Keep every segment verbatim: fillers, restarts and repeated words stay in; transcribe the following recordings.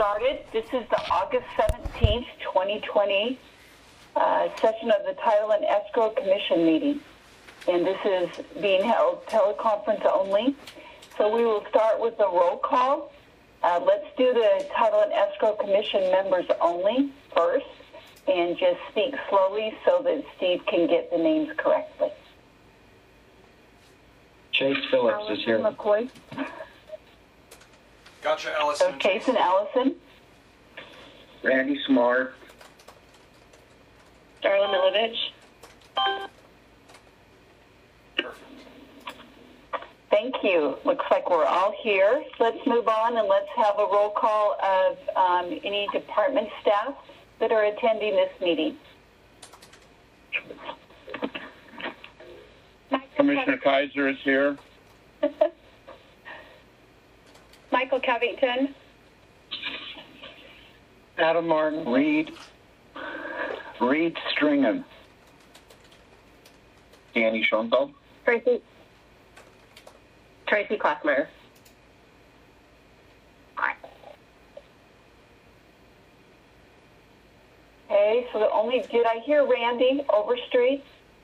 started. This is the August seventeenth, twenty twenty uh, session of the Title and Escrow Commission meeting. And this is being held teleconference only. So we will start with the roll call. Uh, let's do the Title and Escrow Commission members only first, and just speak slowly so that Steve can get the names correctly. Chase Phillips Allison is here. McCoy. Gotcha, Allison. So Chase and Allison. Randy Smart. Darla Milovich. Thank you. Looks like we're all here. Let's move on and let's have a roll call of um, any department staff that are attending this meeting. Commissioner Kaiser is here. Michael Covington. Adam Martin. Reed. Reed Stringham. Danny Schoenfeld. Tracy. Tracy Klossmeyer. Okay, so the only, did I hear Randy Overstreet?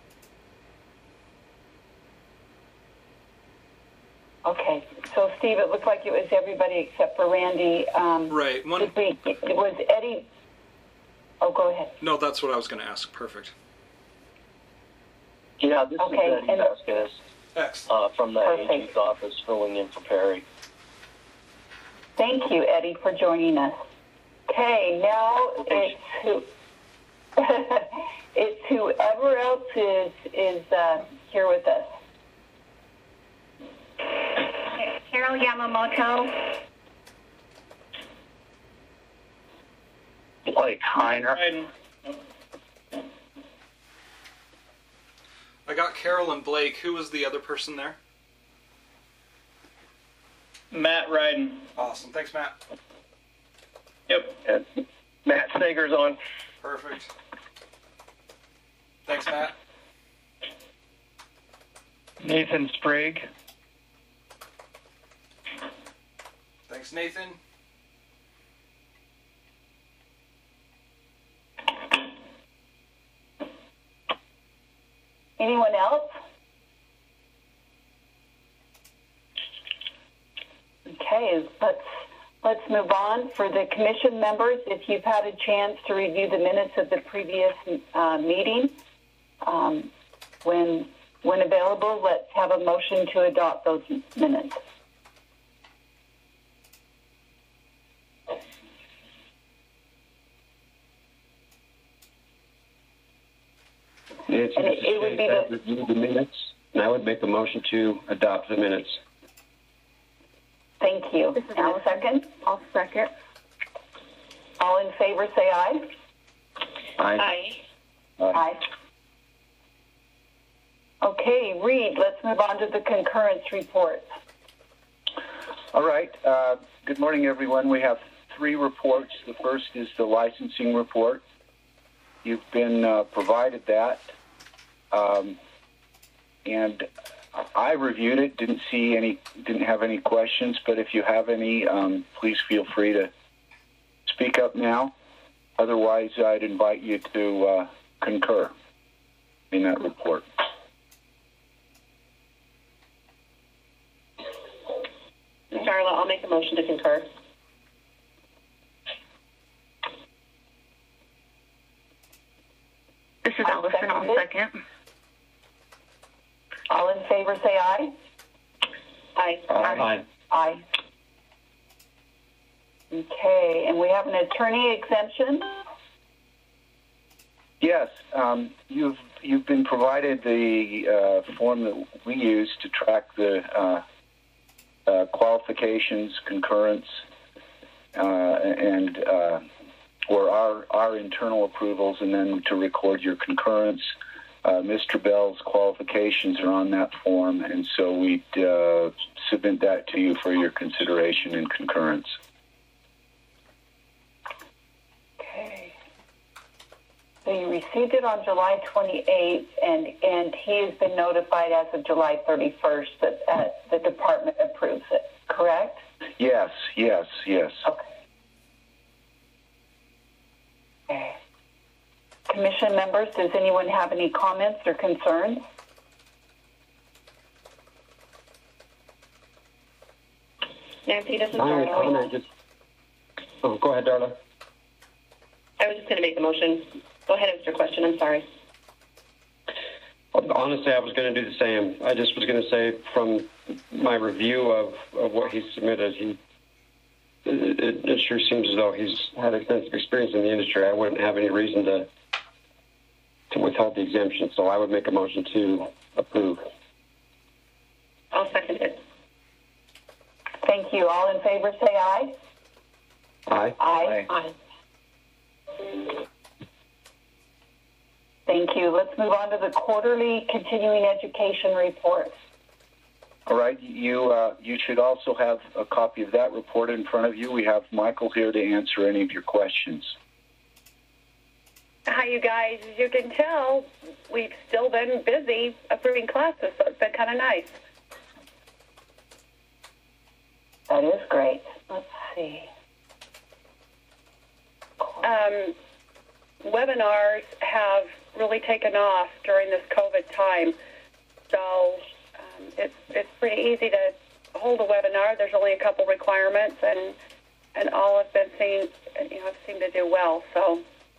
Okay, so Steve, it looked like it was everybody except for Randy. Um, Right. One. did we, it was Eddie. Oh, go ahead. No, that's what I was going to ask. Perfect. Yeah, this Okay, is Eddie and- Vasquez X. uh, from the Perfect. A G's office, filling in for Perry. Thank you, Eddie, for joining us. Okay, now it's who, it's whoever else is is uh, here with us. Carol Yamamoto. Blake Heiner. I got Carol and Blake. Who was the other person there? Matt Ryden. Awesome. Thanks, Matt. Yep. And Matt Sager's on. Perfect. Thanks, Matt. Nathan Sprague. Thanks, Nathan. Anyone else? Okay, let's let's move on. For the commission members, if you've had a chance to review the minutes of the previous uh, meeting, um, when when available, let's have a motion to adopt those minutes. It's And it- it would be the- review the minutes, and I would make a motion to adopt the minutes. Thank you. This is And a Allison. second. I'll second. All in favor, say aye. Aye. Aye. Aye. Okay, Reed, let's move on to the concurrence reports. All right. Uh, good morning, everyone. We have three reports. The first is the licensing report. You've been uh, provided that. Um, and I reviewed it, didn't see any, didn't have any questions, but if you have any, um, please feel free to speak up now. Otherwise, I'd invite you to uh, concur in that report. Darla, I'll make a motion to concur. This is Allison. I'll second. All in favor, say aye. Aye. Aye. Aye. Okay, and we have an attorney exemption. Yes, um, you've you've been provided the uh, form that we use to track the uh, uh, qualifications, concurrence, uh, and uh, or our our internal approvals, and then to record your concurrence. Uh, Mister Bell's qualifications are on that form, and so we'd uh, submit that to you for your consideration and concurrence. Okay. So you received it on July twenty-eighth, and, and he has been notified as of July thirty-first that uh, the department approves it, correct? Yes, yes, yes. Okay. commission members, does anyone have any comments or concerns? Nancy, this is I Darla. comment just. Oh, go ahead, Darla. I was just going to make the motion. Go ahead, answer your question. I'm sorry. Honestly, I was going to do the same. I just was going to say, from my review of, of what he submitted, he it, it sure seems as though he's had extensive experience in the industry. I wouldn't have any reason to to withhold the exemption, so I would make a motion to approve. I'll second it. Thank you. All in favor, say aye. Aye. Aye. Aye. Thank you. Let's move on to the quarterly continuing education report. All right, you uh, you should also have a copy of that report in front of you. We have Michael here to answer any of your questions. Hi, you guys. As you can tell, we've still been busy approving classes, so it's been kind of nice. That is great. Let's see. Um, webinars have really taken off during this COVID time, so um, it's it's pretty easy to hold a webinar. There's only a couple requirements, and and all have been seen, you know, have seemed to do well. So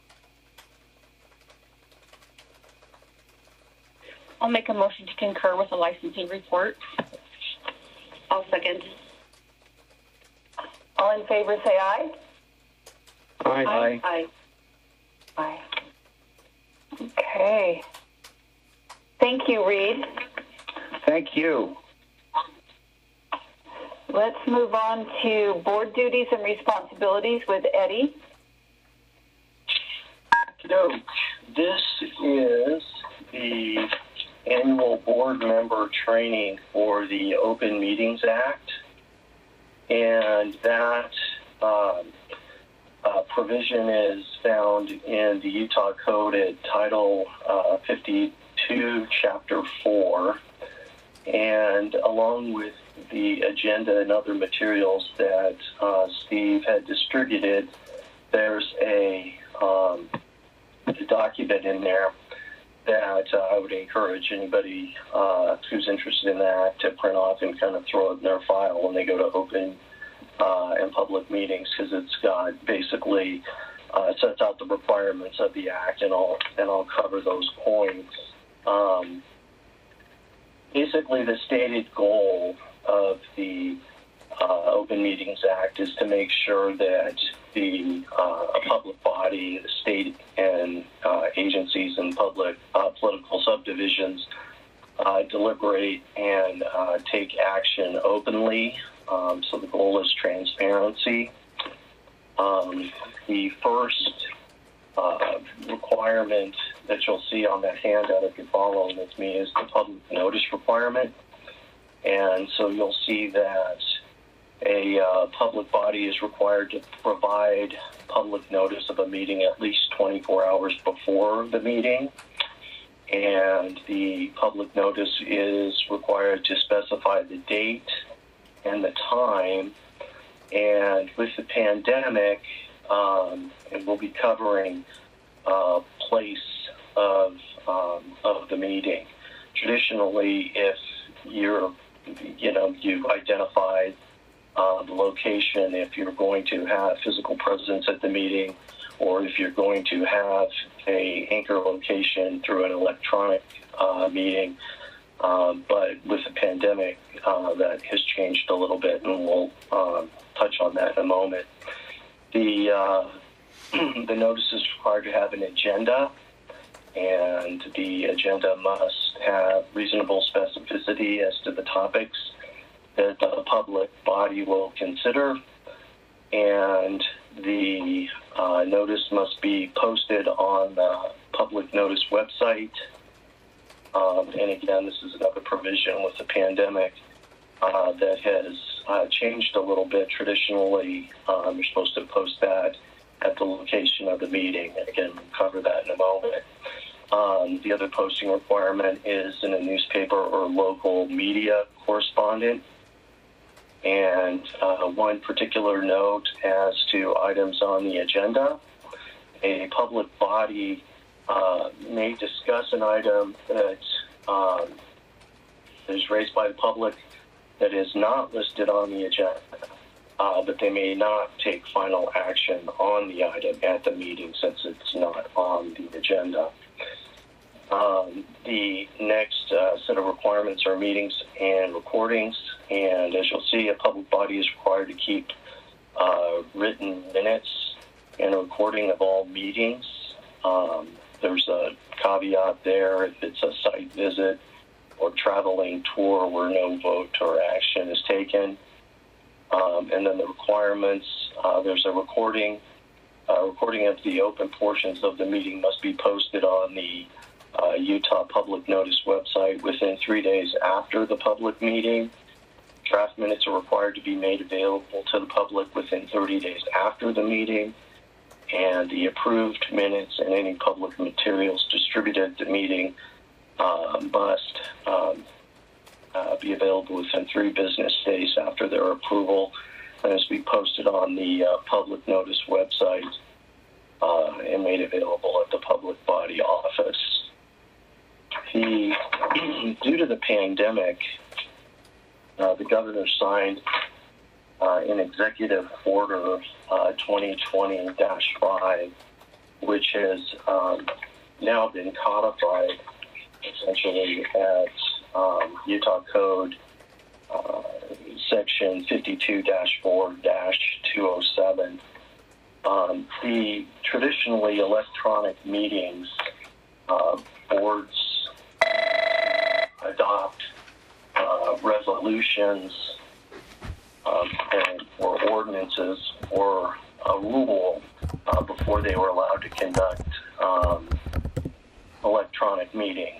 I'll make a motion to concur with the licensing report. I'll second. All in favor, say aye. Aye. Aye. Aye. Aye. Okay. Thank you, Reed. Thank you. Let's move on to board duties and responsibilities with Eddie. Okey-doke. This is the annual board member training for the Open Meetings Act, and that um, uh, provision is found in the Utah Code at Title uh, fifty-two, Chapter four, and along with the agenda and other materials that uh, Steve had distributed, there's a, um, a document in there that uh, I would encourage anybody uh, who's interested in that to print off and kind of throw it in their file when they go to open uh, and public meetings, because it's got basically uh, it sets out the requirements of the act, and I'll and I'll cover those points. Um, basically, the stated goal of the uh, Open Meetings Act is to make sure that the uh, a public body, the state and uh, agencies and public uh, political subdivisions uh, deliberate and uh, take action openly. Um, so the goal is transparency. Um, the first uh, requirement that you'll see on that handout if you're following with me is the public notice requirement. And so you'll see that a uh, public body is required to provide public notice of a meeting at least twenty-four hours before the meeting. And the public notice is required to specify the date and the time. And with the pandemic, um, and we'll be covering uh, place of, um, of the meeting. Traditionally, if you're, you know, you've identified Uh, the location, if you're going to have physical presence at the meeting, or if you're going to have a anchor location through an electronic uh, meeting. Uh, but with the pandemic, uh, that has changed a little bit, and we'll uh, touch on that in a moment. The uh, the notice is required to have an agenda, and the agenda must have reasonable specificity as to the topics that the public body will consider, and the uh, notice must be posted on the public notice website. Um, and again, this is another provision with the pandemic uh, that has uh, changed a little bit. Traditionally, um, you're supposed to post that at the location of the meeting. And again, we'll cover that in a moment. Um, the other posting requirement is in a newspaper or local media correspondent. And uh, one particular note as to items on the agenda: a public body uh, may discuss an item that um, is raised by the public that is not listed on the agenda, uh, but they may not take final action on the item at the meeting since it's not on the agenda. Um, the next uh, set of requirements are meetings and recordings, and as you'll see, a public body is required to keep uh, written minutes and a recording of all meetings. Um, there's a caveat there if it's a site visit or traveling tour where no vote or action is taken. Um, and then the requirements, uh, there's a recording. Uh, recording of the open portions of the meeting must be posted on the uh, Utah Public Notice website within three days after the public meeting. Draft minutes are required to be made available to the public within thirty days after the meeting. And the approved minutes and any public materials distributed at the meeting uh, must um, uh, be available within three business days after their approval, and is to be posted on the uh, public notice website uh, and made available at the public body office. The, due to the pandemic, uh, the governor signed uh, an executive order uh, twenty twenty dash five, which has um, now been codified essentially at um, Utah Code uh, section fifty-two dash four dash two oh seven. Um, the traditionally electronic meetings, uh, boards adopt uh, resolutions um, and, or ordinances or a rule uh, before they were allowed to conduct um, electronic meetings.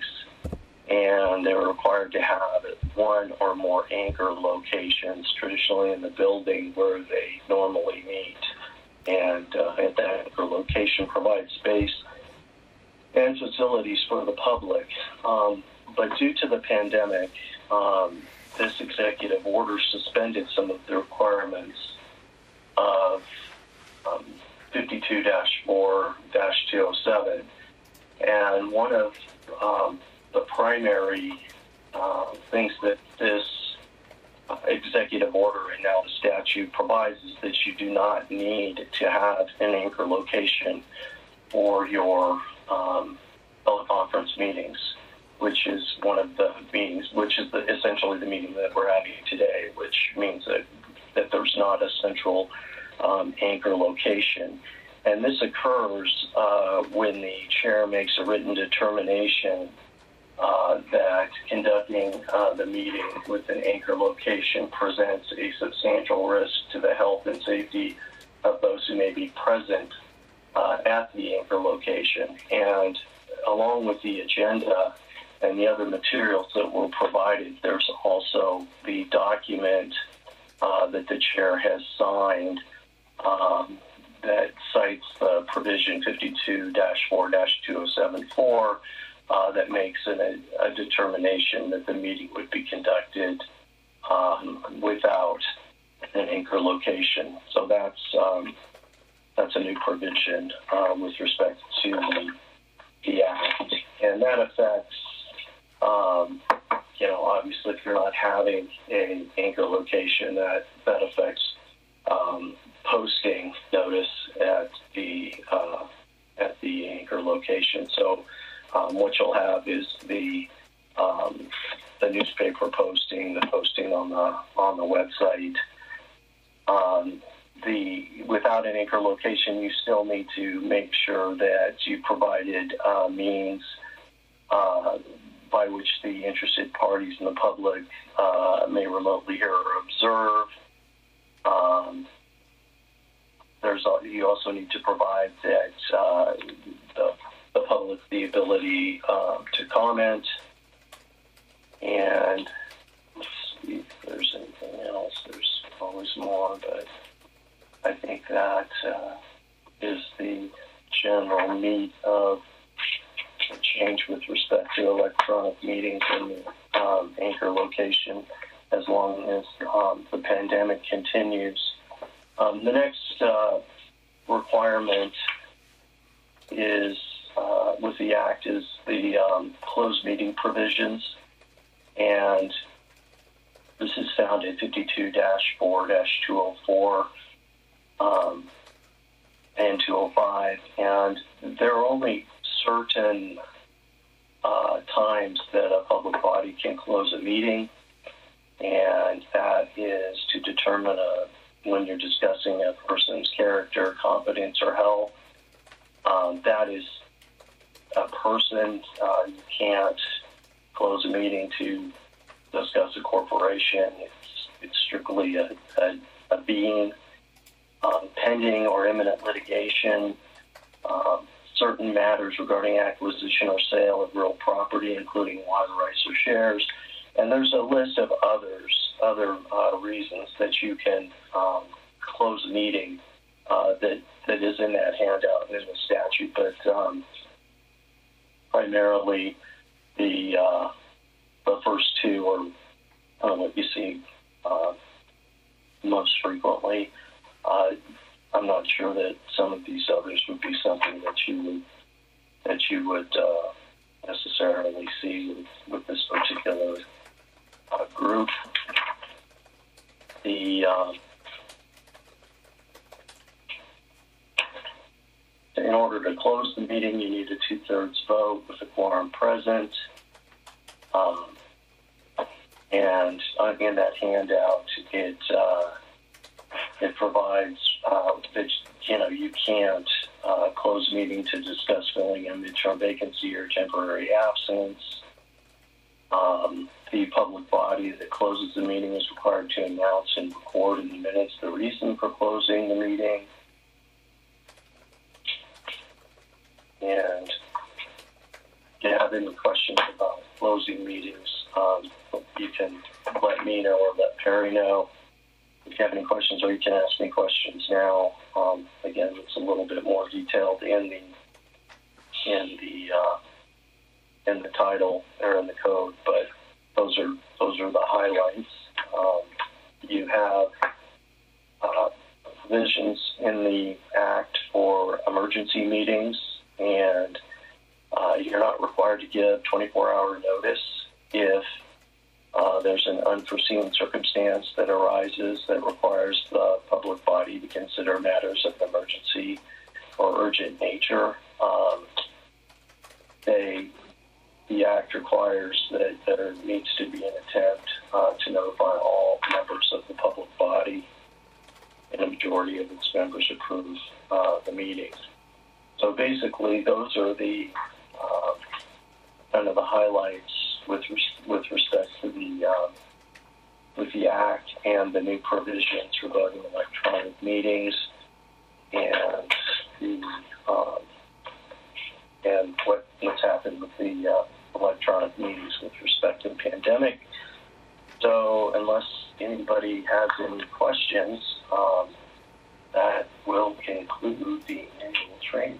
And they were required to have one or more anchor locations, traditionally in the building where they normally meet. And uh, at that anchor location provides space and facilities for the public. Um, but due to the pandemic, um, this executive order suspended some of the requirements of um, fifty-two dash four dash two oh seven. And one of um, the primary uh, things that this uh, executive order and now the statute provides is that you do not need to have an anchor location for your um, teleconference meetings, which is one of the meetings, which is the, essentially the meeting that we're having today, which means that, that there's not a central um, anchor location. And this occurs uh, when the chair makes a written determination uh, that conducting uh, the meeting with an anchor location presents a substantial risk to the health and safety of those who may be present uh, at the anchor location. And along with the agenda and the other materials that were provided, there's also the document uh, that the chair has signed um, that cites the provision fifty-two dash four dash two oh seven four uh, that makes an, a, a determination that the meeting would be conducted um, without an anchor location. So that's um, that's a new provision uh, with respect to the, the act, and that affects. Um, you know, obviously, if you're not having an anchor location, that that affects um, posting notice at the uh, at the anchor location. So, um, what you'll have is the um, the newspaper posting, the posting on the on the website. Um, the without an anchor location, you still need to make sure that you provided uh, means. Uh, by which the interested parties in the public uh, may remotely hear or observe. Um, there's you also need to provide that uh, the, the public the ability uh, to comment. And let's see if there's anything else. There's always more, but I think that uh, is the general meat of change with respect to electronic meetings and the um, anchor location as long as um, the pandemic continues. Um, the next uh, requirement is uh, with the act is the um, closed meeting provisions, and this is found in fifty-two dash four dash two oh four um, and two oh five, and there are only certain uh, times that a public body can close a meeting, and that is to determine a, when you're discussing a person's character, competence, or health. Um, that is a person. Uh, you can't close a meeting to discuss a corporation. It's, it's strictly a, a, a being. Um, pending or imminent litigation, um, certain matters regarding acquisition or sale of real property, including water rights or shares. And there's a list of others, other uh, reasons that you can um, close a meeting uh, that, that is in that handout in the statute. But um, primarily the, uh, the first two are uh, what you see uh, most frequently. Uh, I'm not sure that some of these others would be something that you would that you would uh, necessarily see with, with this particular uh, group. The uh, in order to close the meeting, you need a two-thirds vote with a quorum present. Um, and uh, in that handout, it uh, it provides uh, that you know you can't uh, close a meeting to discuss filling a midterm vacancy or temporary absence. Um, the public body that closes the meeting is required to announce and record in the minutes the reason for closing the meeting. And if you have any questions about closing meetings, um, you can let me know or let Perry know. If you have any questions, or you can ask me questions now. Um, again, it's a little bit more detailed in the in the uh, in the title or in the code, but those are those are the highlights. Um, you have uh, provisions in the Act for emergency meetings, and uh, you're not required to give twenty-four hour notice if Uh, there's an unforeseen circumstance that arises that requires the public body to consider matters of emergency or urgent nature. Um, they, the Act requires that there needs to be an attempt uh, to notify all members of the public body, and a majority of its members approve uh, the meetings. So basically, those are the uh, kind of the highlights with res- with respect to the uh, with the Act and the new provisions regarding electronic meetings and the um, and what what's happened with the uh, electronic meetings with respect to the pandemic. So unless anybody has any questions, um, that will conclude the annual training.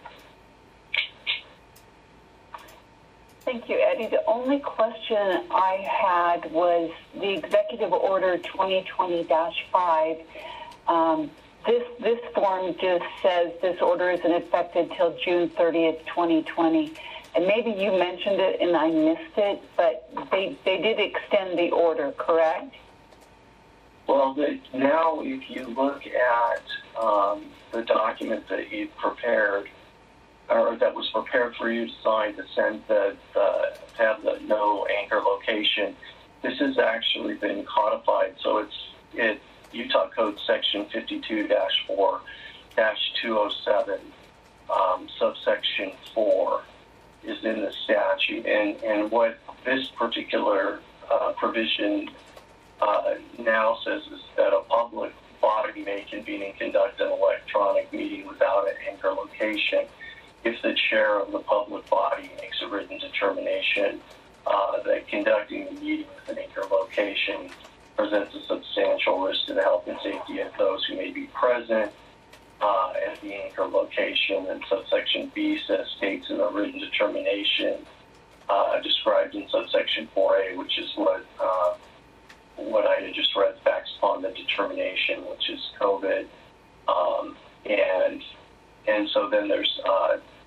Thank you, Eddie. The only question I had was the Executive Order twenty twenty dash five. Um, this this form just says this order isn't effective till June thirtieth, twenty twenty. And maybe you mentioned it and I missed it, but they, they did extend the order, correct? Well, the, now if you look at um, the document that you prepared, or that was prepared for you to sign to send the, the to have the no anchor location, this has actually been codified. So it's it Utah Code Section fifty-two dash four dash two oh seven, um, subsection four, is in the statute, and and what this particular uh, provision uh, now says is that a public body may convene and conduct an electronic meeting without an anchor location if the chair of the public body makes a written determination uh, that conducting the meeting with an anchor location presents a substantial risk to the health and safety of those who may be present uh, at the anchor location. And subsection B says states in the written determination uh, described in subsection four A, which is what uh, what I had just read, facts upon the determination, which is COVID, um, and and so then there's uh,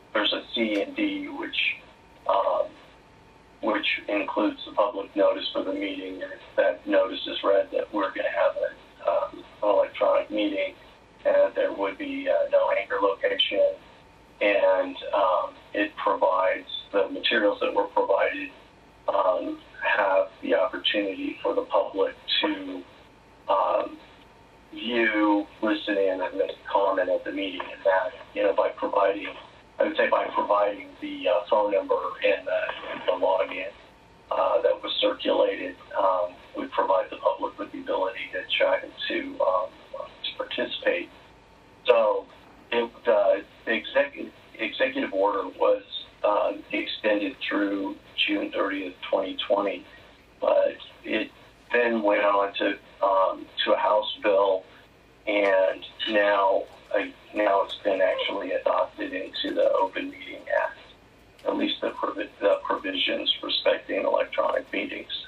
there's a C and D, which um, which includes the public notice for the meeting. And if that notice is read that we're going to have a, um, an electronic meeting, and there would be uh, no anchor location, and um, it provides the materials that were provided um, have the opportunity for the public to um, view, listen in, and make comment at the meeting. And that, you know, by providing, I would say by providing the uh, phone number and the, and the login uh, that was circulated, um, would provide the public with the ability to try to, um, to participate. So it, uh, the executive, executive order was uh, extended through June thirtieth, twenty twenty, but it then went on to um, to a House bill, and now uh, now it's been actually adopted into the Open Meeting Act, at least the, provi- the provisions respecting electronic meetings.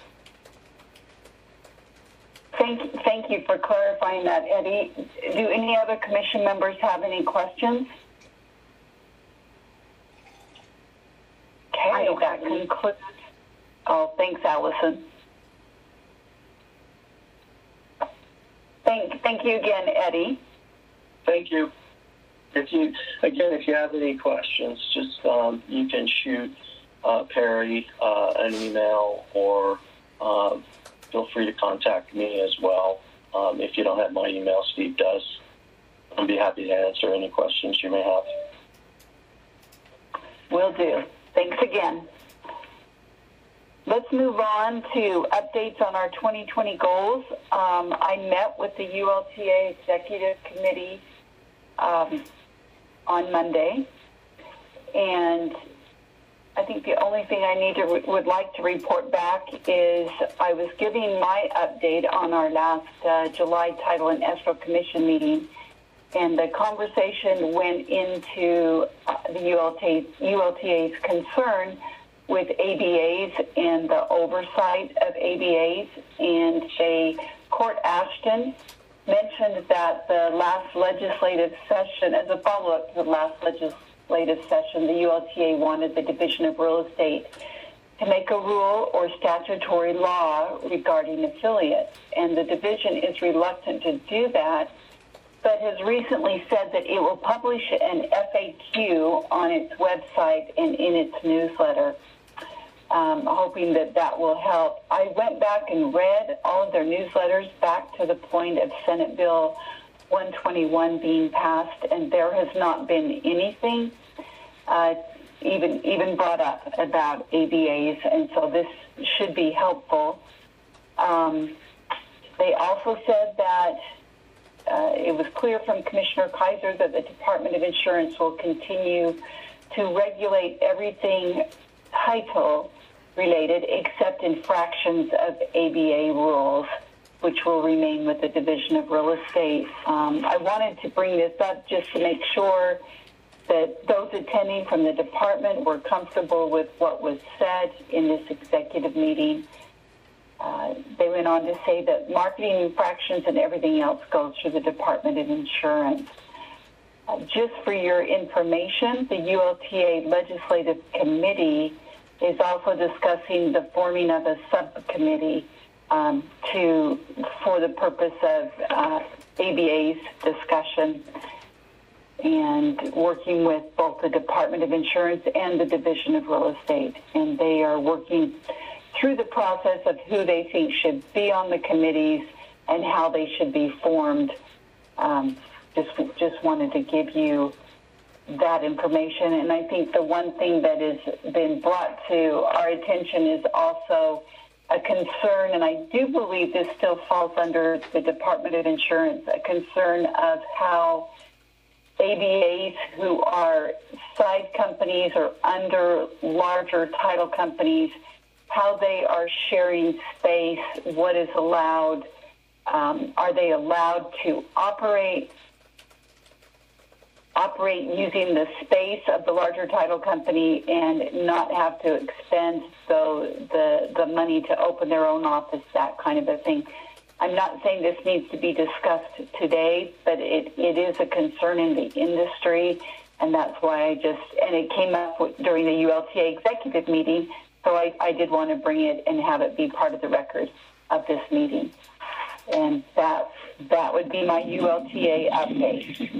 Thank, thank you for clarifying that, Eddie. Do any other commission members have any questions? Okay, that concludes. Oh, thanks, Allison. Thank, thank you again, Eddie. Thank you. If you again, if you have any questions, just um, you can shoot uh, Perry uh, an email, or um, feel free to contact me as well. Um, if you don't have my email, Steve does. I'd be happy to answer any questions you may have. Will do. Thanks again. Let's move on to updates on our twenty twenty goals. Um, I met with the U L T A Executive Committee um, on Monday, and I think the only thing I need to re- would like to report back is I was giving my update on our last uh, July Title and Escrow Commission meeting, and the conversation went into uh, the U L T A, U L T A's concern with A B As and the oversight of A B As, and they, Court Ashton mentioned that the last legislative session, as a follow-up to the last legislative session, the U L T A wanted the Division of Real Estate to make a rule or statutory law regarding affiliates, and the division is reluctant to do that, but has recently said that it will publish an F A Q on its website and in its newsletter, um, hoping that that will help. I went back and read all of their newsletters back to the point of Senate Bill one twenty-one being passed, and there has not been anything uh, even even brought up about A B As, and so this should be helpful. Um, they also said that Uh, it was clear from Commissioner Kaiser that the Department of Insurance will continue to regulate everything title related except infractions of A B A rules, which will remain with the Division of Real Estate. Um, I wanted to bring this up just to make sure that those attending from the department were comfortable with what was said in this executive meeting. Uh, they went on to say that marketing infractions and everything else goes through the Department of Insurance. Uh, just for your information, the U L T A Legislative Committee is also discussing the forming of a subcommittee um, to for the purpose of uh, A B A's discussion and working with both the Department of Insurance and the Division of Real Estate. And they are working through the process of who they think should be on the committees and how they should be formed. Um, just, just wanted to give you that information. And I think the one thing that has been brought to our attention is also a concern, and I do believe this still falls under the Department of Insurance, a concern of how A B As who are side companies or under larger title companies, how they are sharing space, what is allowed, um, are they allowed to operate operate using the space of the larger title company and not have to expend the, the, the money to open their own office, that kind of a thing. I'm not saying this needs to be discussed today, but it, it is a concern in the industry, and that's why I just, and it came up with, during the U L T A executive meeting, so I, I did want to bring it and have it be part of the record of this meeting. And that, that would be my U L T A update.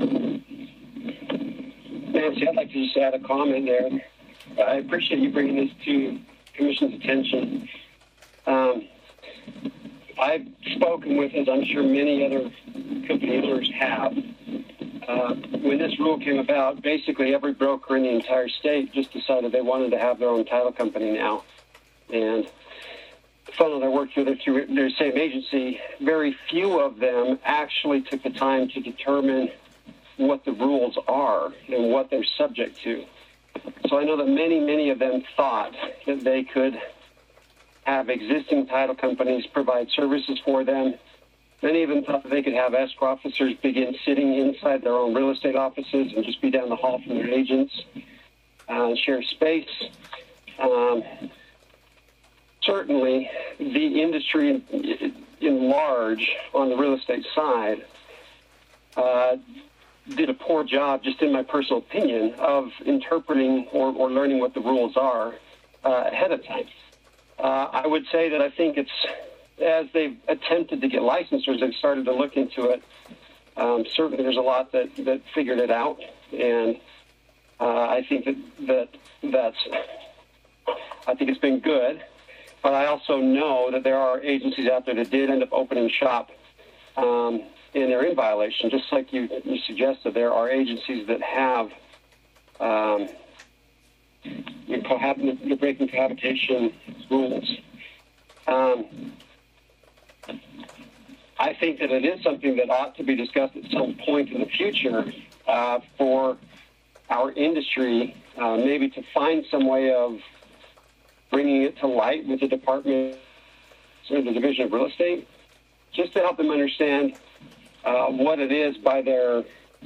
Nancy, I'd like to just add a comment there. I appreciate you bringing this to Commission's attention. Um, I've spoken with, as I'm sure many other company owners have, uh, when this rule came about, basically every broker in the entire state just decided they wanted to have their own title company now. And the fellow that worked with it through their same agency, very few of them actually took the time to determine what the rules are and what they're subject to. So I know that many, many of them thought that they could have existing title companies provide services for them. Many even thought that they could have escrow officers begin sitting inside their own real estate offices and just be down the hall from their agents, uh, share space. Um, certainly, the industry in, in large on the real estate side uh, did a poor job, just in my personal opinion, of interpreting or, or learning what the rules are uh, ahead of time. Uh, I would say that I think it's, as they've attempted to get licensors, they've started to look into it. Um, certainly there's a lot that, that figured it out, and uh, I think that, that that's, I think it's been good, but I also know that there are agencies out there that did end up opening shop, um, and they're in violation. Just like you, you suggested, there are agencies that have um, you're, cohab- you're breaking cohabitation rules. Um, I think that it is something that ought to be discussed at some point in the future uh, for our industry, uh, maybe to find some way of bringing it to light with the Department or the Division of Real Estate, just to help them understand uh, what it is by their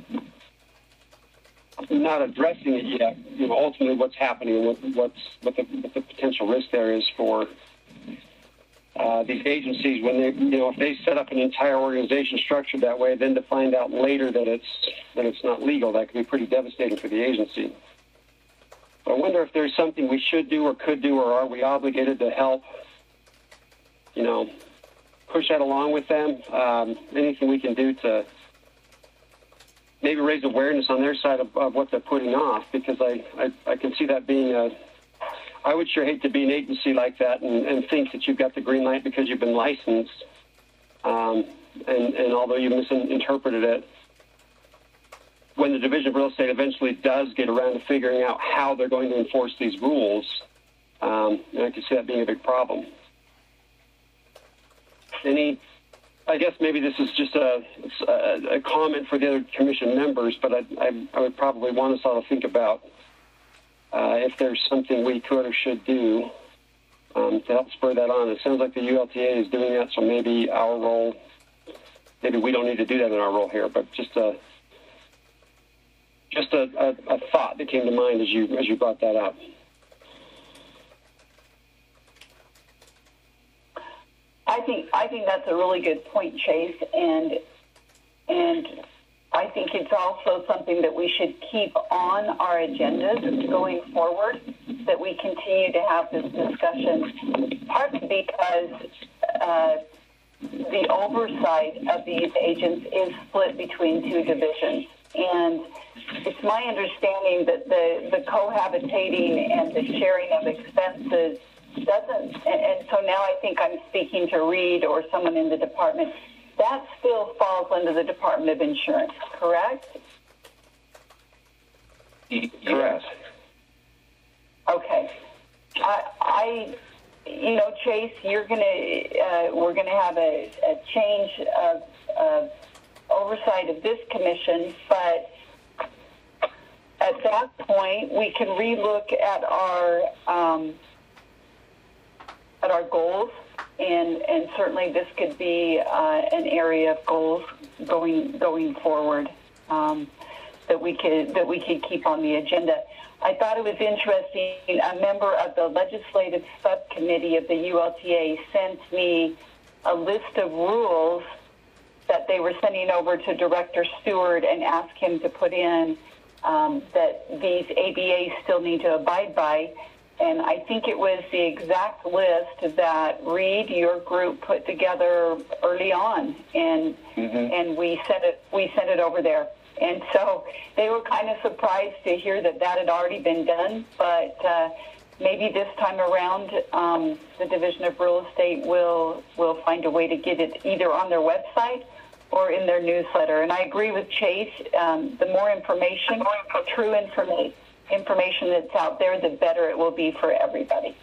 not addressing it yet. You know, ultimately what's happening, what, what's what the, what the potential risk there is for uh, these agencies when they, you know, if they set up an entire organization structured that way, then to find out later that it's that it's not legal, that could be pretty devastating for the agency. But I wonder if there's something we should do or could do, or are we obligated to help, you know, push that along with them? Um, anything we can do to maybe raise awareness on their side of, of what they're putting off, because I, I, I can see that being a, I would sure hate to be an agency like that and, and think that you've got the green light because you've been licensed, um, and, and although you misinterpreted it, when the Division of Real Estate eventually does get around to figuring out how they're going to enforce these rules, um, and I can see that being a big problem. Any, I guess maybe this is just a, a, a comment for the other commission members, but I, I, I would probably want us all to think about uh, if there's something we could or should do um, to help spur that on. It sounds like the U L T A is doing that, so maybe our role, maybe we don't need to do that in our role here, but just a just a, a, a thought that came to mind as you as you brought that up. I think I think that's a really good point, Chase, and and I think it's also something that we should keep on our agendas going forward, that we continue to have this discussion, partly because uh, the oversight of these agents is split between two divisions. And it's my understanding that the, the cohabitating and the sharing of expenses doesn't, and, and so now I think I'm speaking to Reed or someone in the department, that still falls under the Department of Insurance, correct? Correct. Okay. I, I you know, Chase, you're gonna, uh, we're gonna have a, a change of, of oversight of this commission, but at that point, we can relook at our um, at our goals, and and certainly this could be uh, an area of goals going going forward um, that we could that we could keep on the agenda. I thought it was interesting. A member of the legislative subcommittee of the U L T A sent me a list of rules that they were sending over to Director Stewart and asked him to put in um, that these A B As still need to abide by. And I think it was the exact list that Reed, your group, put together early on, and Mm-hmm. and we sent it we sent it over there. And so they were kind of surprised to hear that that had already been done. But uh, maybe this time around, um, the Division of Real Estate will will find a way to get it either on their website or in their newsletter. And I agree with Chase. Um, the more information, true information. information that's out there, the better it will be for everybody.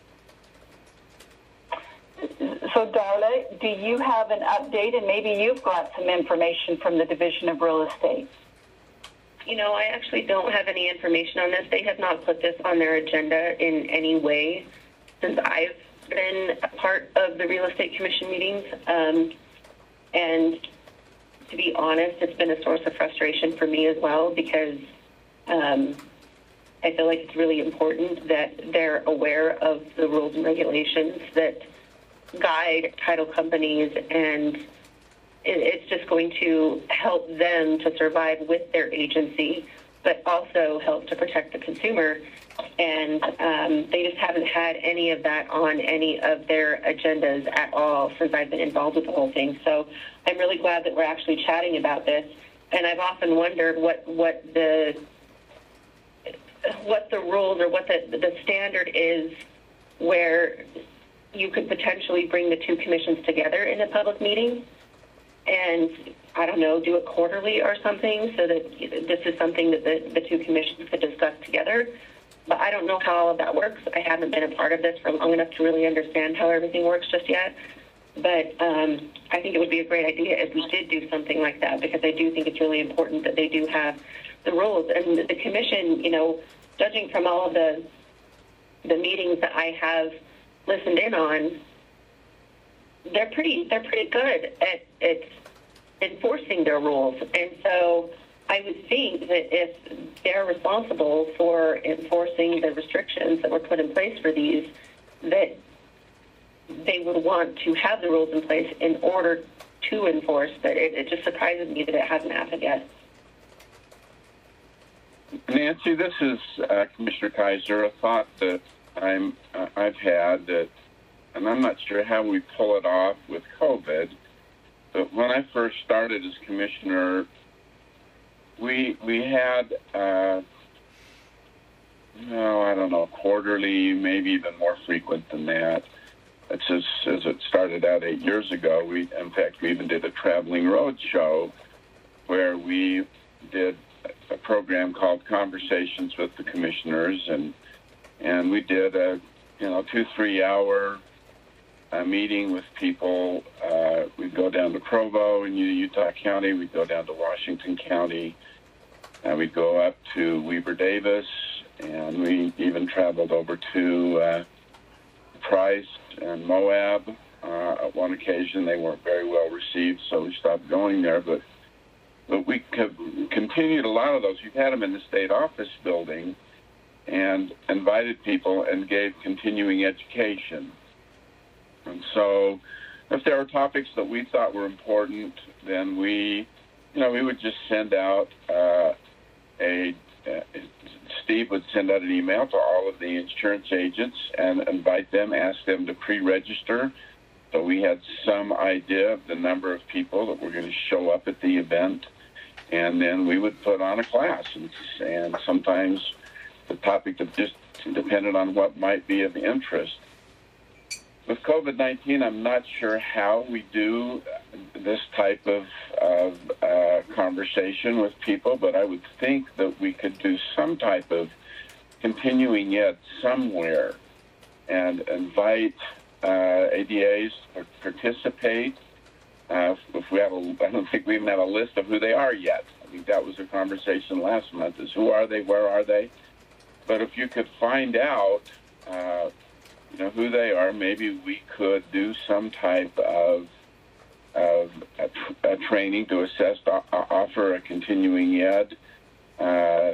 So, Darla, do you have an update, and maybe you've got some information from the Division of Real Estate? You know, I actually don't have any information on this. They have not put this on their agenda in any way since I've been a part of the Real Estate Commission meetings. Um, and to be honest, it's been a source of frustration for me as well, because um, I feel like it's really important that they're aware of the rules and regulations that guide title companies, and it, it's just going to help them to survive with their agency, but also help to protect the consumer. And um, they just haven't had any of that on any of their agendas at all since I've been involved with the whole thing. So I'm really glad that we're actually chatting about this. And I've often wondered what, what the what the rules or what the, the standard is where you could potentially bring the two commissions together in a public meeting and, I don't know, do it quarterly or something so that this is something that the, the two commissions could discuss together. But I don't know how all of that works. I haven't been a part of this for long enough to really understand how everything works just yet. But um, I think it would be a great idea if we did do something like that, because I do think it's really important that they do have the rules. And the commission, you know, judging from all of the the meetings that I have listened in on, they're pretty they're pretty good at, at enforcing their rules. And so I would think that if they're responsible for enforcing the restrictions that were put in place for these, that they would want to have the rules in place in order to enforce. But it, it just surprises me that it hasn't happened yet. Nancy, this is uh, Commissioner Kaiser. A thought that I'm uh, I've had that, and I'm not sure how we pull it off with COVID, but when I first started as commissioner, we we had uh, no, I don't know, quarterly, maybe even more frequent than that. It's as as it started out eight years ago. We, in fact, we even did a traveling road show where we did a program called Conversations with the Commissioners, and and we did a you know two three hour uh, meeting with people. Uh, we'd go down to Provo in Utah County. We'd go down to Washington County, and we'd go up to Weber Davis, and we even traveled over to uh, Price and Moab. Uh, at one occasion, they weren't very well received, so we stopped going there, but. But we continued a lot of those. We've had them in the state office building and invited people and gave continuing education. And so if there were topics that we thought were important, then we, you know, we would just send out uh, a, uh, Steve would send out an email to all of the insurance agents and invite them, ask them to pre-register. So we had some idea of the number of people that were going to show up at the event. And then we would put on a class, and, and sometimes the topic just depended on what might be of interest. With COVID nineteen, I'm not sure how we do this type of, of uh, conversation with people, but I would think that we could do some type of continuing ed somewhere and invite uh, A D As to participate. Uh, if we have a, I don't think we even have a list of who they are yet. I think that was a conversation last month, is who are they, where are they? But if you could find out, uh, you know, who they are, maybe we could do some type of, of a, tr- a training to assess, uh, offer a continuing ed, uh,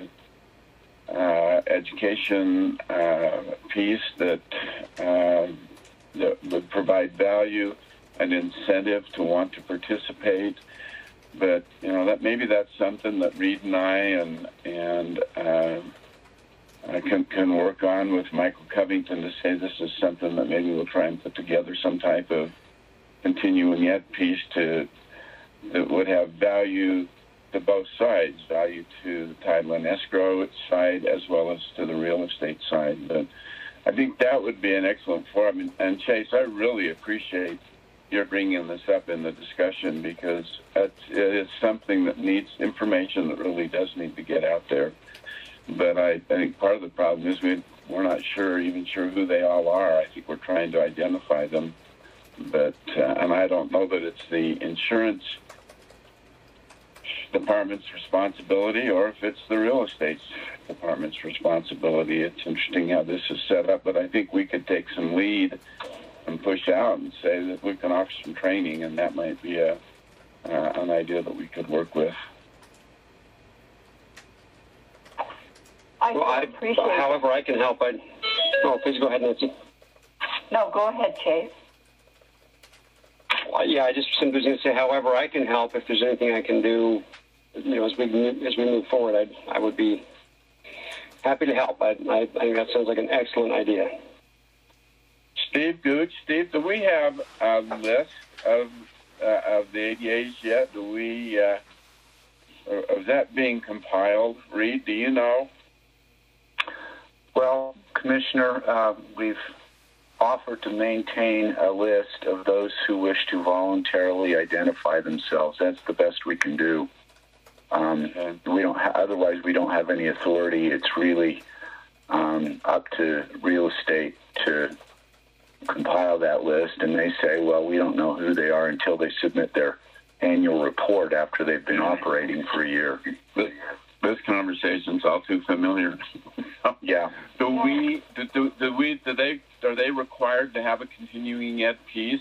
uh, education uh, piece that, uh, that would provide value, an incentive to want to participate. but you know that maybe that's something that Reed and I and and uh, I can can work on with Michael Covington to say this is something that maybe we'll try and put together some type of continuing ed piece to that would have value to both sides, value to the title and escrow side as well as to the real estate side. But I think that would be an excellent forum. And, and Chase, I really appreciate your bringing this up in the discussion because it's, it is something that needs information that really does need to get out there. But I, I think part of the problem is we, we're not sure, even sure who they all are. I think we're trying to identify them. But, uh, and I don't know that it's the insurance department's responsibility or if it's the real estate department's responsibility. It's interesting how this is set up, but I think we could take some lead and push out and say that we can offer some training, and that might be a uh, an idea that we could work with. I well, I, appreciate however I can help, I... Oh, please go ahead, Nancy. No, go ahead, Chase. Well, yeah, I just simply was going to say, however I can help, if there's anything I can do, you know, as we as we move forward, I I would be happy to help. I, I I think that sounds like an excellent idea. Steve Gooch, Steve, do we have a list of uh, of the A D As yet? Do we? Uh, or, is that being compiled? Reed, do you know? Well, Commissioner, uh, we've offered to maintain a list of those who wish to voluntarily identify themselves. That's the best we can do. Um, we don't. Ha- otherwise, we don't have any authority. It's really um, up to real estate to compile that list, and they say, well, we don't know who they are until they submit their annual report after they've been operating for a year. This, this conversation's all too familiar. Yeah. Do we? Do, do, do we? Do they? Are they required to have a continuing ed piece?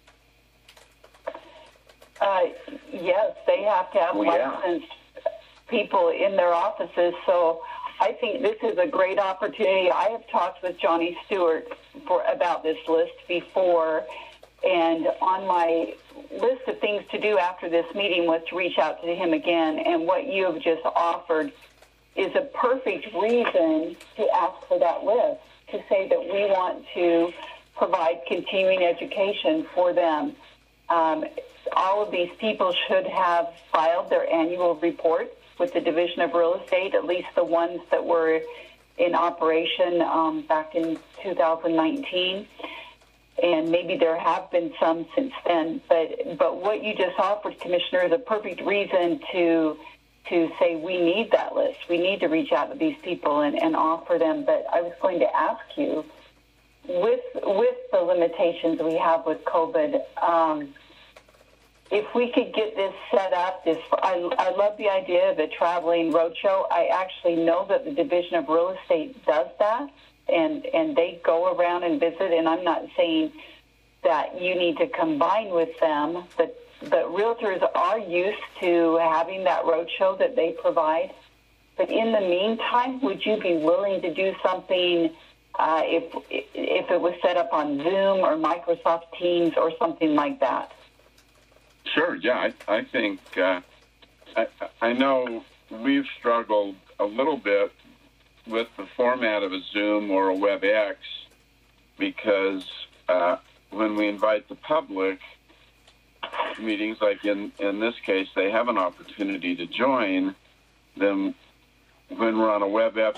Uh, yes, they have to have Well, yeah. licensed people in their offices. So I think this is a great opportunity. I have talked with Johnny Stewart for about this list before, and on my list of things to do after this meeting was to reach out to him again. And what you have just offered is a perfect reason to ask for that list, to say that we want to provide continuing education for them. Um, all of these people should have filed their annual report with the Division of Real Estate, at least the ones that were in operation um, back in two thousand nineteen. And maybe there have been some since then. But but what you just offered, Commissioner, is a perfect reason to to say we need that list. We need to reach out to these people and, and offer them. But I was going to ask you, with with the limitations we have with COVID, um, if we could get this set up, this I, I love the idea of a traveling roadshow. I actually know that the Division of Real Estate does that, and, and they go around and visit, and I'm not saying that you need to combine with them, but, but realtors are used to having that roadshow that they provide. But in the meantime, would you be willing to do something uh, if, if it was set up on Zoom or Microsoft Teams or something like that? Sure, yeah, I, I think, uh, I, I know we've struggled a little bit with the format of a Zoom or a WebEx because uh, when we invite the public, meetings like in, in this case, they have an opportunity to join. Then when we're on a WebEx,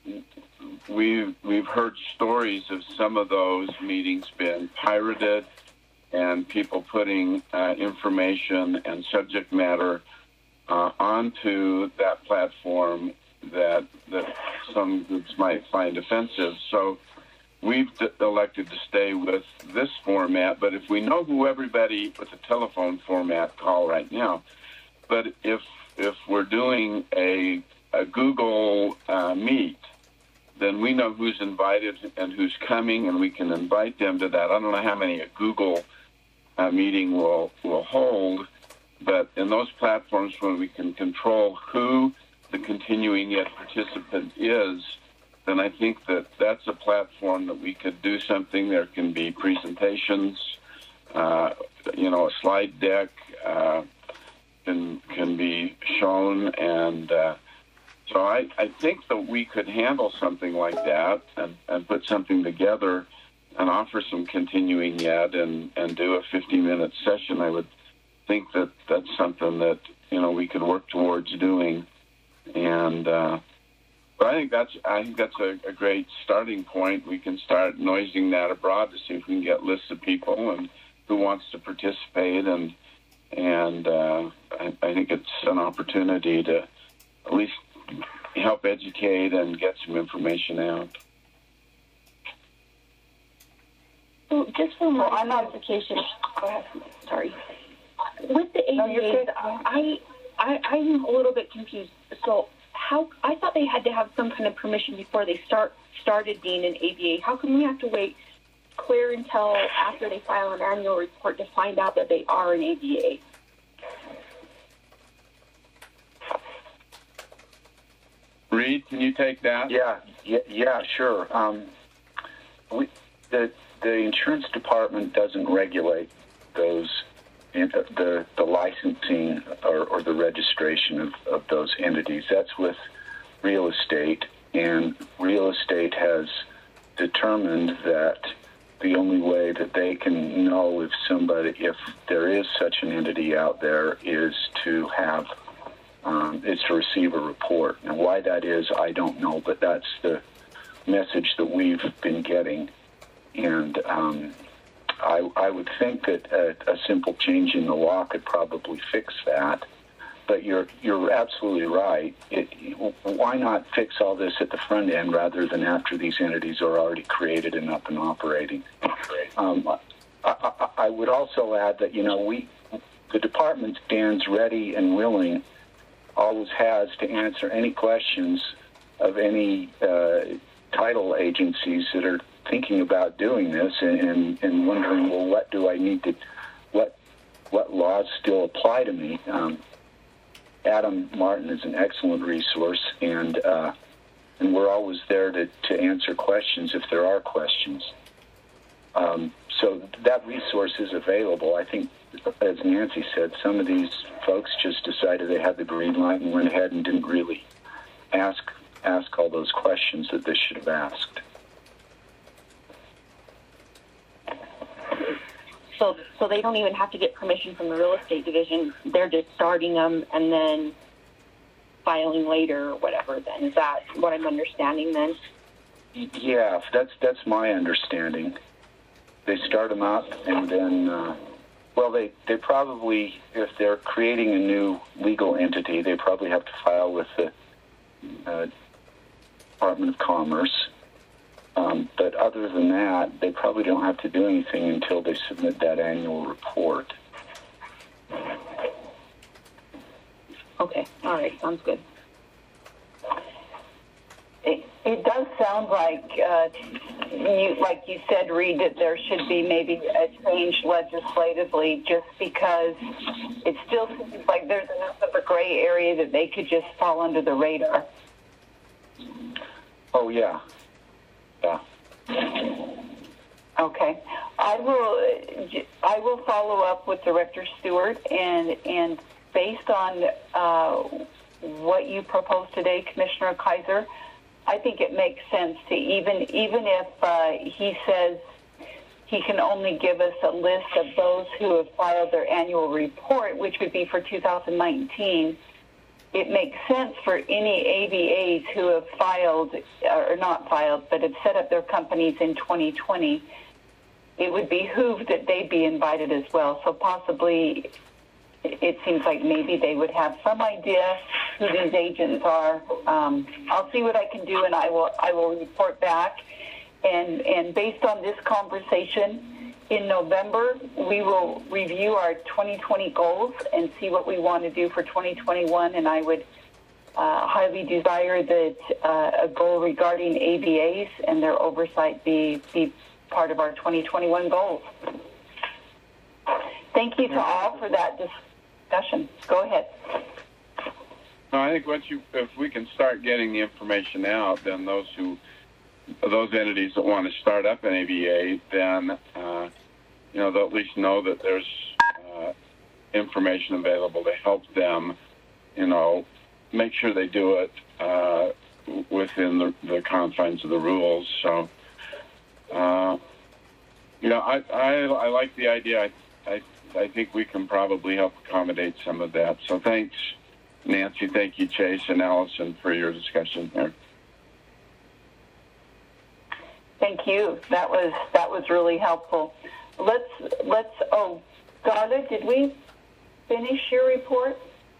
we've, we've heard stories of some of those meetings being pirated, and people putting uh, information and subject matter uh, onto that platform that that some groups might find offensive. So we've d- elected to stay with this format, but if we know who everybody with the telephone format call right now, but if if we're doing a, a Google uh, Meet, then we know who's invited and who's coming, and we can invite them to that. I don't know how many a Google uh, meeting will, will hold, but in those platforms when we can control who the continuing ed participant is, then I think that that's a platform that we could do something. There can be presentations, uh, you know, a slide deck, uh, can can be shown, and uh, so I, I think that we could handle something like that and, and put something together and offer some continuing ed and, and do a fifty-minute session. I would think that that's something that, you know, we could work towards doing. And uh, but I think that's I think that's a, a great starting point. We can start noising that abroad to see if we can get lists of people and who wants to participate, and and uh, I, I think it's an opportunity to at least help educate and get some information out. So just for my I'm not- clarification, go ahead. Sorry. With the No, you're A B As, good. I, I, I'm a little bit confused. So how, I thought they had to have some kind of permission before they start started being an A B A. How come we have to wait clear until after they file an annual report to find out that they are an A B A? Reed, can you take that? Yeah, yeah, yeah sure. Um, we, the the insurance department doesn't regulate those the the licensing or, or the registration of, of those entities. That's with real estate, and real estate has determined that the only way that they can know if somebody, if there is such an entity out there, is to have um, is to receive a report. Now, why that is, I don't know, but that's the message that we've been getting, and um, I, I would think that a, a simple change in the law could probably fix that. But you're you're absolutely right. It, why not fix all this at the front end rather than after these entities are already created and up and operating? Um, I, I, I would also add that, you know, we the department stands ready and willing, always has, to answer any questions of any uh, title agencies that are thinking about doing this and, and, and wondering, well, what do I need to, what what laws still apply to me? Um, Adam Martin is an excellent resource, and uh, and we're always there to, to answer questions if there are questions. Um, so that resource is available. I think, as Nancy said, some of these folks just decided they had the green light and went ahead and didn't really ask ask all those questions that they should have asked. So, so they don't even have to get permission from the real estate division. They're just starting them and then filing later or whatever. Then is that what I'm understanding? Then, yeah, that's that's my understanding. They start them up and then, uh, well, they they probably, if they're creating a new legal entity, they probably have to file with the uh, Department of Commerce. Um, but other than that, they probably don't have to do anything until they submit that annual report. okay, all right, sounds good. It, it does sound like, uh, you, like you said, Reed, that there should be maybe a change legislatively, just because it still seems like there's enough of a gray area that they could just fall under the radar. Oh, yeah. Yeah. Okay, I will. I will follow up with Director Stewart, and and based on uh, what you proposed today, Commissioner Kaiser, I think it makes sense to even even if uh, he says he can only give us a list of those who have filed their annual report, which would be for two thousand nineteen. It makes sense for any A B As who have filed, or not filed, but have set up their companies in twenty twenty. It would behoove that they be invited as well. So possibly, it seems like maybe they would have some idea who these agents are. Um, I'll see what I can do, and I will I will report back. And and based on this conversation, in November, we will review our twenty twenty goals and see what we want to do for twenty twenty-one, and I would uh, highly desire that uh, a goal regarding A B As and their oversight be, be part of our twenty twenty-one goals. Thank you to all for that discussion. Go ahead. No, I think once you, if we can start getting the information out, then those who those entities that want to start up an A B A, then uh, you know they'll at least know that there's uh, information available to help them, you know, make sure they do it uh, within the, the confines of the rules. So, uh, you know, I, I, I like the idea. I, I, I think we can probably help accommodate some of that. So thanks, Nancy. Thank you, Chase and Allison, for your discussion here. Thank you. That was that was really helpful. Let's let's. Oh, Darla, did we finish your report?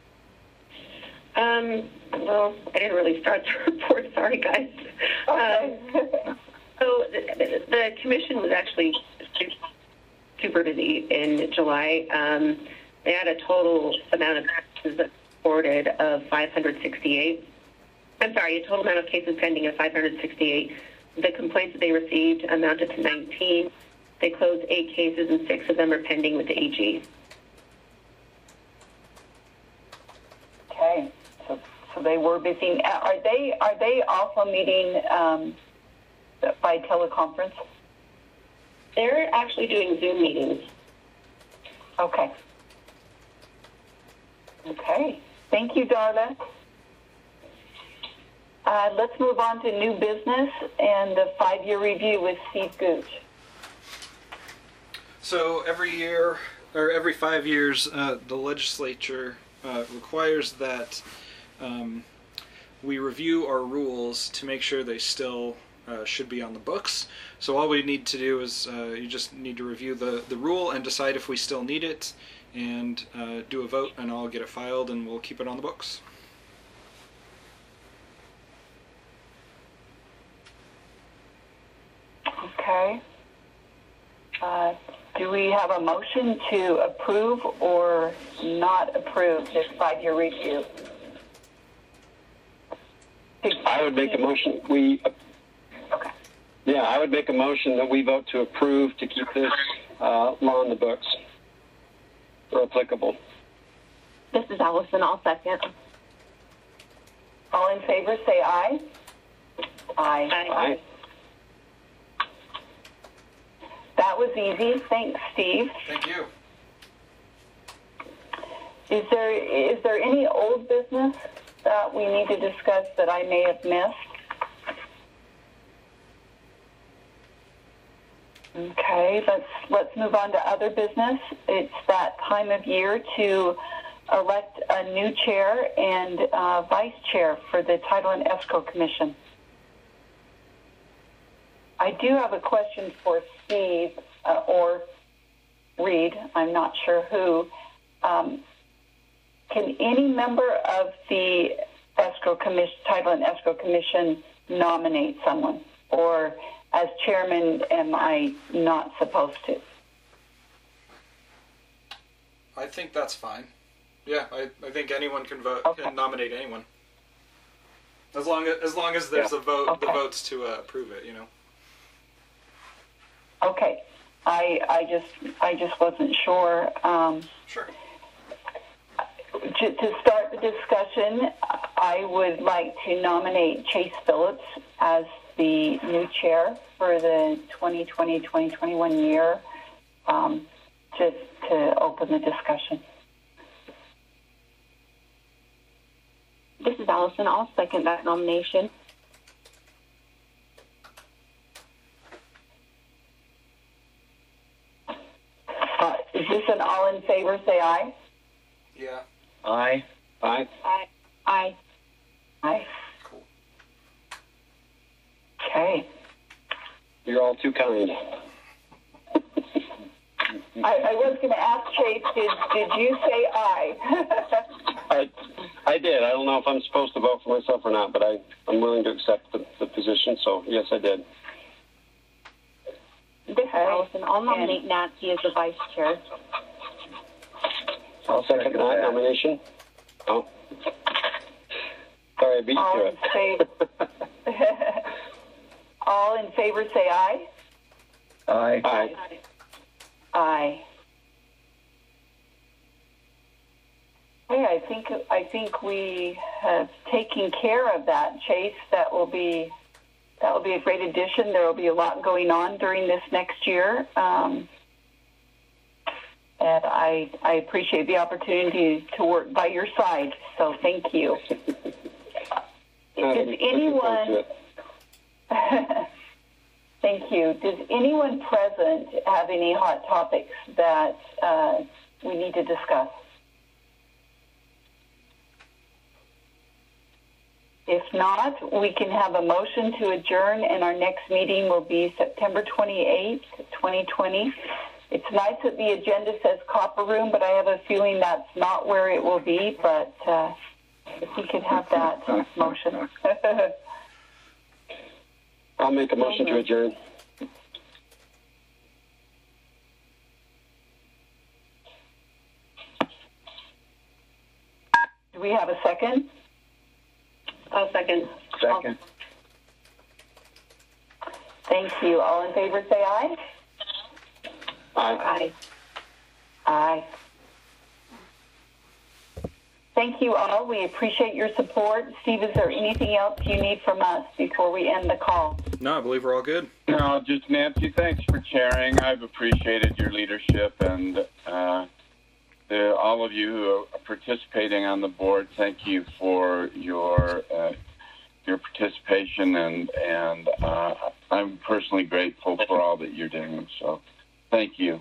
Um, well, I didn't really start the report. Sorry, guys. Okay. Um, so the, the commission was actually super busy in July. Um, they had a total amount of cases reported of five hundred sixty-eight. I'm sorry, a total amount of cases pending of five hundred sixty-eight. The complaints that they received amounted to nineteen. They closed eight cases, and six of them are pending with the A G. Okay, so so they were busy. Are they are they also meeting um, by teleconference? They're actually doing Zoom meetings. Okay. Okay. Thank you, Darla. Uh, let's move on to new business and the five-year review with Steve Gooch. So every year, or every five years, uh, the legislature uh, requires that um, we review our rules to make sure they still uh, should be on the books. So all we need to do is uh, you just need to review the, the rule and decide if we still need it, and uh, do a vote, and I'll get it filed and we'll keep it on the books. Okay. Uh, do we have a motion to approve or not approve this five-year review? I would make a motion. We. Okay. Yeah, I would make a motion that we vote to approve to keep this uh, law in the books, or applicable. This is Allison. I'll second. All in favor, say aye. Aye. Aye. Aye. That was easy. Thanks, Steve. Thank you. Is there is there any old business that we need to discuss that I may have missed? Okay, let's let's move on to other business. It's that time of year to elect a new chair and uh, vice chair for the Title and Escrow Commission. I do have a question for Steve uh, or Reed. I'm not sure who. Um, can any member of the Escrow Commission, Title and Escrow Commission nominate someone, or as chairman, am I not supposed to? I think that's fine. Yeah, I, I think anyone can vote Okay. and nominate anyone. As long as as long as there's Yeah. a vote, Okay. the votes to uh, approve it. You know. Okay, I I just I just wasn't sure. Um, Sure. to, to start the discussion, I would like to nominate Chase Phillips as the new chair for the twenty twenty to twenty twenty-one year, um, just to open the discussion. This is Allison. I'll second that nomination. Uh, is this an all in favor? Say aye. Yeah. Aye. Aye. Aye. Aye. Aye. Cool. Okay. You're all too kind. I, I was going to ask Chase, did, did you say aye? I, I did. I don't know if I'm supposed to vote for myself or not, but I, I'm willing to accept the, the position, so yes, I did. This is Allison. I'll nominate And- Nancy as the vice chair. I'll second that, that. nomination. Oh. Sorry, I beat you All to in favor? All in favor, say aye. Aye. Aye. Aye. Okay, I think I think we have taken care of that, Chase. That will be that will be a great addition. There will be a lot going on during this next year, um, and I, I appreciate the opportunity to work by your side, so thank you. Does anyone... Thank you. Does anyone present have any hot topics that uh, we need to discuss? If not, we can have a motion to adjourn, and our next meeting will be September twenty-eighth, twenty twenty. It's nice that the agenda says Copper Room, but I have a feeling that's not where it will be, but uh, if we could have that motion. I'll make a motion to adjourn. Do we have a second? I'll second. Second. Thank you. All in favor say aye. Aye. Aye. Aye. Thank you all. We appreciate your support. Steve, is there anything else you need from us before we end the call? No, I believe we're all good. No, just Nancy, thanks for chairing. I've appreciated your leadership, and uh, the, all of you who are participating on the board, thank you for your uh, your participation, and and uh, I'm personally grateful for all that you're doing. So, thank you.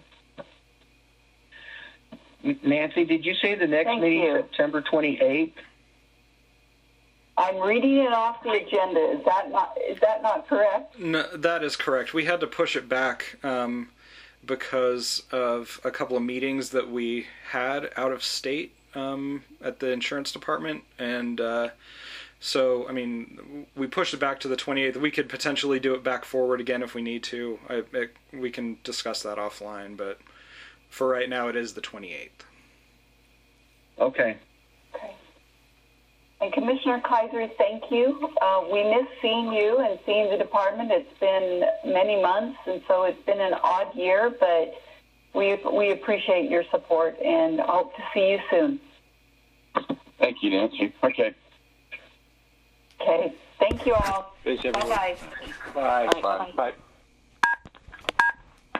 Nancy, did you say the next Thank meeting you. September twenty-eighth? I'm reading it off the agenda. Is that not is that not correct? No, that is correct. We had to push it back um, because of a couple of meetings that we had out of state um, at the insurance department, and uh, so I mean we pushed it back to the twenty-eighth. We could potentially do it back forward again if we need to. I, it, we can discuss that offline, but for right now it is the twenty-eighth. Okay. Okay. And Commissioner Kaiser, thank you. Uh, we miss seeing you and seeing the department. It's been many months, and so it's been an odd year, but we we appreciate your support, and I hope to see you soon. Thank you, Nancy. Okay. Okay. Thank you all. Thanks, everyone. Bye-bye. Bye. Bye. Bye.